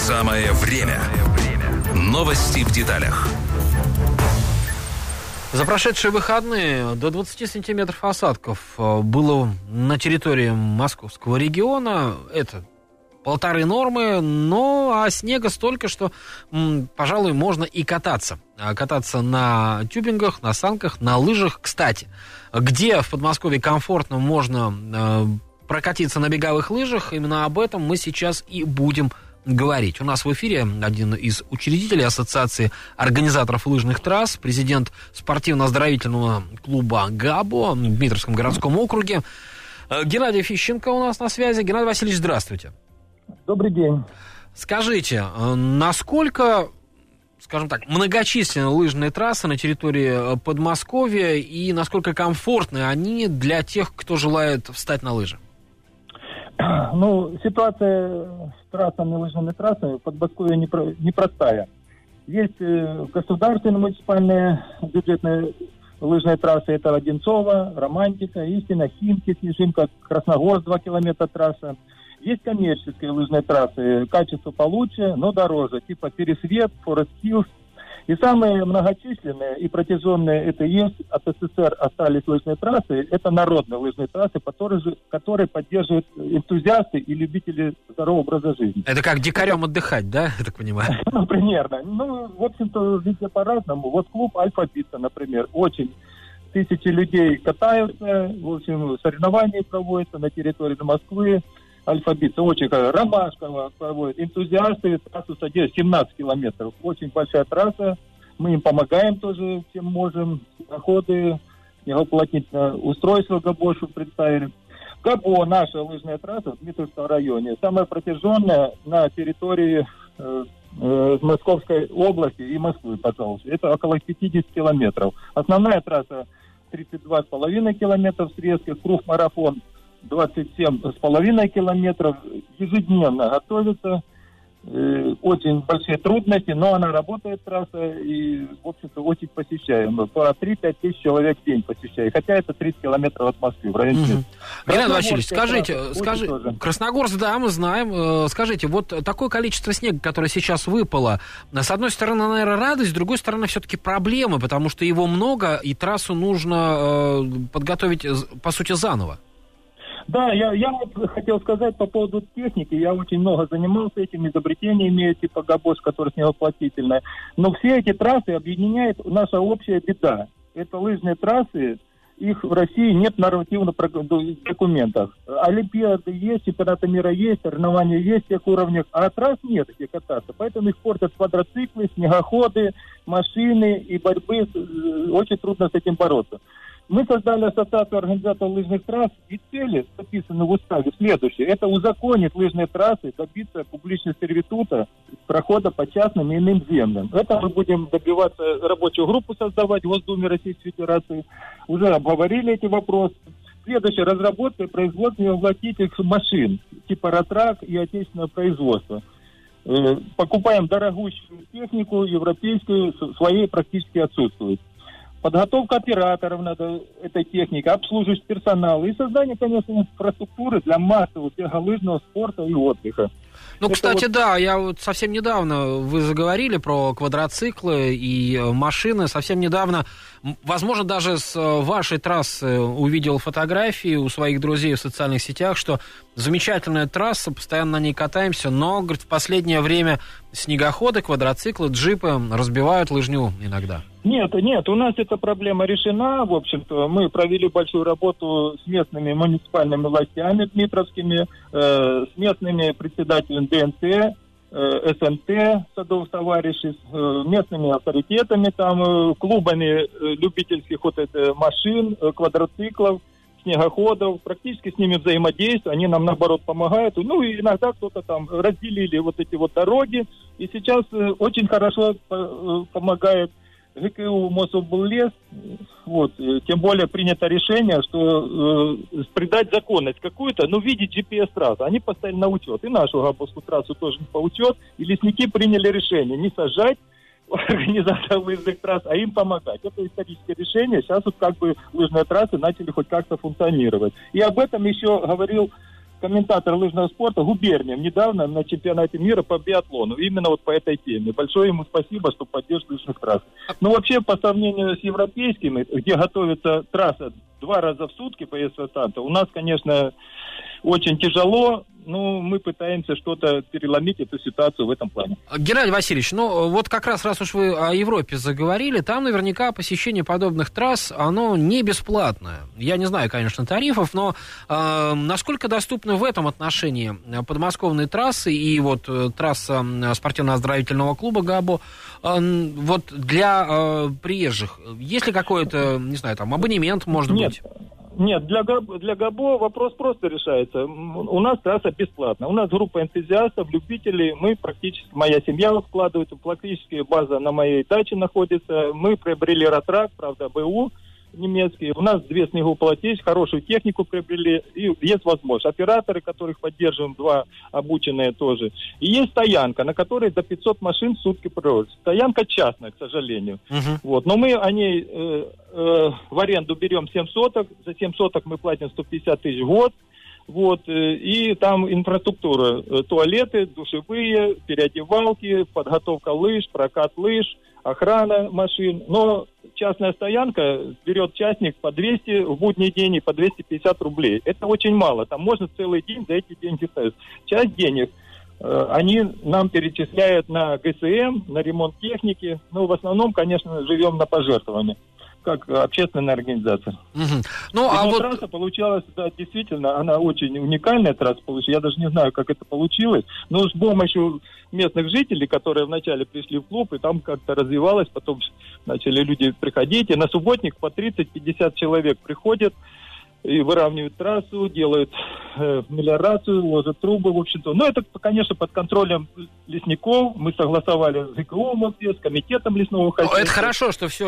Самое время. Новости в деталях. За прошедшие выходные до 20 сантиметров осадков было на территории московского региона. Это 1,5 нормы, а снега столько, что, пожалуй, можно и кататься. Кататься на тюбингах, на санках, на лыжах. Кстати, где в Подмосковье комфортно можно прокатиться на беговых лыжах, именно об этом мы сейчас и будем говорить. У нас в эфире один из учредителей Ассоциации организаторов лыжных трасс, президент спортивно-оздоровительного клуба «Габо» в Дмитровском городском округе. Геннадий Фищенко у нас на связи. Геннадий Васильевич, здравствуйте. Добрый день. Скажите, насколько, скажем так, многочисленны лыжные трассы на территории Подмосковья и насколько комфортны они для тех, кто желает встать на лыжи? Ситуация с трассами, лыжными трассами в Подмосковье непростая. Есть государственные муниципальные бюджетные лыжные трассы, это Одинцово, Романтика, Истина, Химки, Снежинка, Красногорск, 2 километра трасса. Есть коммерческие лыжные трассы, качество получше, но дороже, типа Пересвет, Форест Хиллз. И самые многочисленные и протяженные это есть, от СССР остались лыжные трассы, это народные лыжные трассы, которые поддерживают энтузиасты и любители здорового образа жизни. Это как дикарем отдыхать, да, я так понимаю? Примерно. В общем-то, везде по-разному. Вот клуб «Альфа-Бита», например, очень тысячи людей катаются, в общем, соревнования проводятся на территории Москвы. «Альфа-Бита» очень Ромашково проводит. Энтузиасты трассу содержат 17 километров. Очень большая трасса. Мы им помогаем тоже, чем можем. Доходы, снегоуплотнительное устройство «Габошу» представили. «Габо» наша лыжная трасса в Дмитровском районе. Самая протяженная на территории Московской области и Москвы, пожалуйста. Это около 50 километров. Основная трасса 32,5 километров срезки. Круг-марафон 27,5 километров, ежедневно готовится, очень большие трудности, но она работает, трасса, и, в общем-то, очень посещаемая. По 3-5 тысяч человек в день посещает, хотя это 30 километров от Москвы, в районе. Геннадий Васильевич, скажите, Красногорск, да, мы знаем, скажите, вот такое количество снега, которое сейчас выпало, с одной стороны, наверное, радость, с другой стороны, все-таки проблемы, потому что его много, и трассу нужно подготовить, по сути, заново. Да, я вот хотел сказать по поводу техники. Я очень много занимался этим, изобретениями типа «Габош», которая снегоуплотительная. Но все эти трассы объединяет наша общая беда. Это лыжные трассы, их в России нет в нормативных документах. Олимпиады есть, чемпионаты мира есть, соревнования есть в тех уровнях, а трасс нет, где кататься. Поэтому их портят квадроциклы, снегоходы, машины и борьбы. Очень трудно с этим бороться. Мы создали Ассоциацию организаторов лыжных трасс, и цели, записаны в уставе, следующие. Это узаконить лыжные трассы, добиться публичного сервитута, прохода по частным и иным землям. Это мы будем добиваться, рабочую группу создавать в Госдуме Российской Федерации. Уже обговорили эти вопросы. Следующая разработка и производство воплотительных машин, типа «Ротрак» и отечественного производства. Покупаем дорогущую технику, европейскую, своей практически отсутствует. Подготовка операторов надо этой техники, обслуживающий персонал и создание, конечно, инфраструктуры для массового беголыжного спорта и отдыха. Кстати, да, я вот совсем недавно, вы заговорили про квадроциклы и машины, совсем недавно, возможно, даже с вашей трассы увидел фотографии у своих друзей в социальных сетях, что замечательная трасса, постоянно на ней катаемся, но, говорит, в последнее время снегоходы, квадроциклы, джипы разбивают лыжню иногда. Нет, у нас эта проблема решена, в общем-то, мы провели большую работу с местными муниципальными властями дмитровскими, с местными председателями ДНТ, СНТ, садовых товарищей, с местными авторитетами, там, клубами любительских машин, квадроциклов, снегоходов, практически с ними взаимодействуем, они нам, наоборот, помогают. И иногда кто-то там разделили вот эти вот дороги, и сейчас очень хорошо помогает ГКУ Мособллес, тем более принято решение, что придать законность какую-то, видеть GPS-трассу. Они поставили на учет. И нашу Габовскую трассу тоже по учет. И лесники приняли решение не сажать организаторов лыжных трасс, а им помогать. Это историческое решение. Сейчас лыжные трассы начали хоть как-то функционировать. И об этом еще говорил комментатор лыжного спорта губерниям недавно на чемпионате мира по биатлону. Именно вот по этой теме. Большое ему спасибо, что поддерживает лыжных трасс. Но вообще, по сравнению с европейскими, где готовится трасса 2 раза в сутки по ЕСВ-танта, у нас, конечно, очень тяжело. Ну, мы пытаемся что-то переломить эту ситуацию в этом плане. Геннадий Васильевич, ну вот как раз уж вы о Европе заговорили, там наверняка посещение подобных трасс, оно не бесплатное. Я не знаю, конечно, тарифов, но насколько доступны в этом отношении подмосковные трассы и вот трасса спортивно-оздоровительного клуба ГАБО вот для приезжих? Есть ли какой-то, не знаю, там абонемент, может быть? Нет, для ГАБО вопрос просто решается. У нас трасса бесплатная. У нас группа энтузиастов, любителей. Мы практически, моя семья вкладывается, практически база на моей даче находится. Мы приобрели Ротрак, правда, БУ немецкий. У нас 2 снегополосы есть, хорошую технику приобрели. И есть возможность. Операторы, которых поддерживаем, 2 обученные тоже. И есть стоянка, на которой до 500 машин в сутки проводят. Стоянка частная, к сожалению. Вот. Но мы о ней в аренду берем 7 соток. За 7 соток мы платим 150 тысяч в год. Вот, и там инфраструктура, туалеты, душевые, переодевалки, подготовка лыж, прокат лыж, охрана машин. Но частная стоянка берет частник по 200 в будний день и по 250 рублей. Это очень мало, там можно целый день за эти деньги ставить. Часть денег они нам перечисляют на ГСМ, на ремонт техники. Ну, в основном, конечно, живем на пожертвования, как общественная организация. Ну, а вот трасса получалась, да, действительно, она очень уникальная трасса получилась. Я даже не знаю, как это получилось, но с помощью местных жителей, которые вначале пришли в клуб, и там как-то развивалось, потом начали люди приходить, и на субботник по 30-50 человек приходят и выравнивают трассу, делают мелиорацию, ложат трубы, в общем-то. Но это, конечно, под контролем лесников. Мы согласовали с ГКО в Москве, с комитетом лесного хозяйства. Это хорошо, что все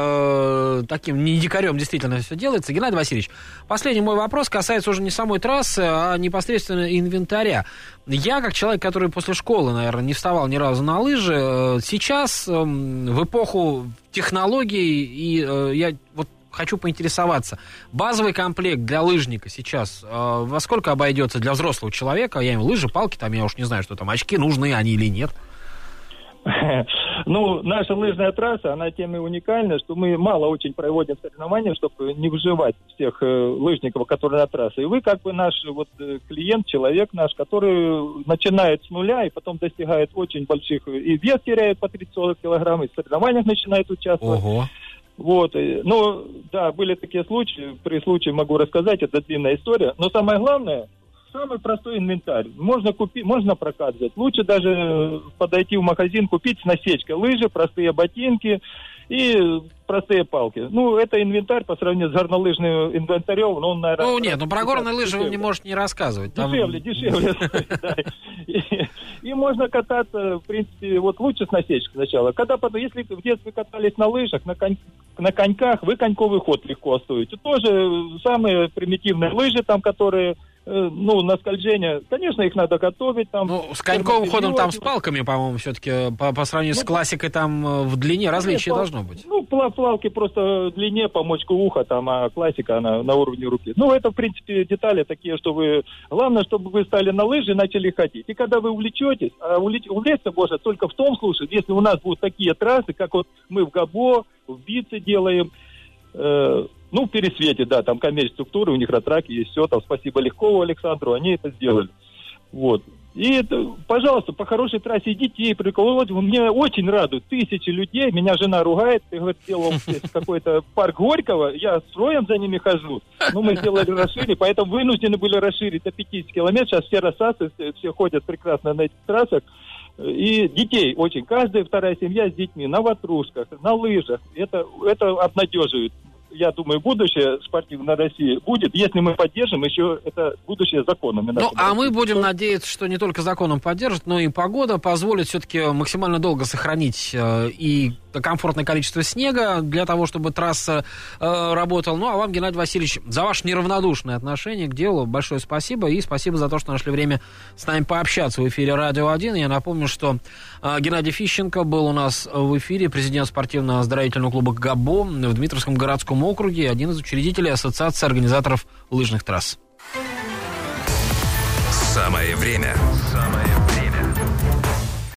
не таким, не дикарем действительно все делается. Геннадий Васильевич, последний мой вопрос касается уже не самой трассы, а непосредственно инвентаря. Я, как человек, который после школы, наверное, не вставал ни разу на лыжи, сейчас в эпоху технологий, и я вот хочу поинтересоваться. Базовый комплект для лыжника сейчас во сколько обойдется для взрослого человека? Я имею в виду лыжи, палки, там я уж не знаю, что там, очки, нужны они или нет? Ну, наша лыжная трасса, она тем и уникальна, что мы мало очень проводим соревнования, чтобы не выживать всех лыжников, которые на трассе. И вы как бы наш вот клиент, человек наш, который начинает с нуля и потом достигает очень больших, и вес теряет по 30-40 килограмм, и в соревнованиях начинает участвовать. Ого. Вот, ну, да, были такие случаи, при случае могу рассказать, это длинная история, но самое главное, самый простой инвентарь, можно купить, можно прокат взять, лучше даже подойти в магазин, купить с насечкой лыжи, простые ботинки и простые палки. Ну, это инвентарь по сравнению с горнолыжным инвентарем, но он, наверное... Ну, нет, про горные лыжи вы не можете не рассказывать. Дешевле, да. И можно кататься, в принципе, вот лучше с насечкой сначала. Если в детстве катались на лыжах, на коньках, вы коньковый ход легко освоите. Тоже самые примитивные лыжи, там, которые... Ну, на скольжение, конечно, их надо готовить. Там, ну, с коньковым ходом там с палками, по-моему, все-таки по сравнению с классикой там в длине различия должно быть. Ну, плавки просто в длине, по мочку уха, там, а классика, она на уровне руки. Ну, это, в принципе, детали такие, что вы... Главное, чтобы вы стали на лыжи и начали ходить. И когда вы увлечетесь, а увлечься можно только в том случае, если у нас будут такие трассы, как вот мы в ГАБО, в БИЦе делаем, ну, в Пересвете, да, там коммерческие структуры, у них Ротраки есть, все, там, спасибо Легкову Александру, они это сделали. Вот. И, это, пожалуйста, по хорошей трассе детей приколоть, меня очень радует, тысячи людей, меня жена ругает, ты, говорит, делал какой-то парк Горького, я строем за ними хожу, ну, мы сделали расширить, поэтому вынуждены были расширить до 50 километров, сейчас все рассасы, все ходят прекрасно на этих трассах, и детей очень, каждая вторая семья с детьми, на ватрушках, на лыжах, это обнадеживает. Я думаю, будущее спортивной России будет, если мы поддержим еще это будущее законами. Ну, а мы будем надеяться, что не только законом поддержат, но и погода позволит все-таки максимально долго сохранить и комфортное количество снега для того, чтобы трасса работала. Ну, а вам, Геннадий Васильевич, за ваше неравнодушное отношение к делу большое спасибо. И спасибо за то, что нашли время с нами пообщаться в эфире «Радио 1». Я напомню, что Геннадий Фищенко был у нас в эфире, президент спортивно-оздоровительного клуба ГАБО в Дмитровском городском округе, один из учредителей Ассоциации организаторов лыжных трасс. Самое время. Самое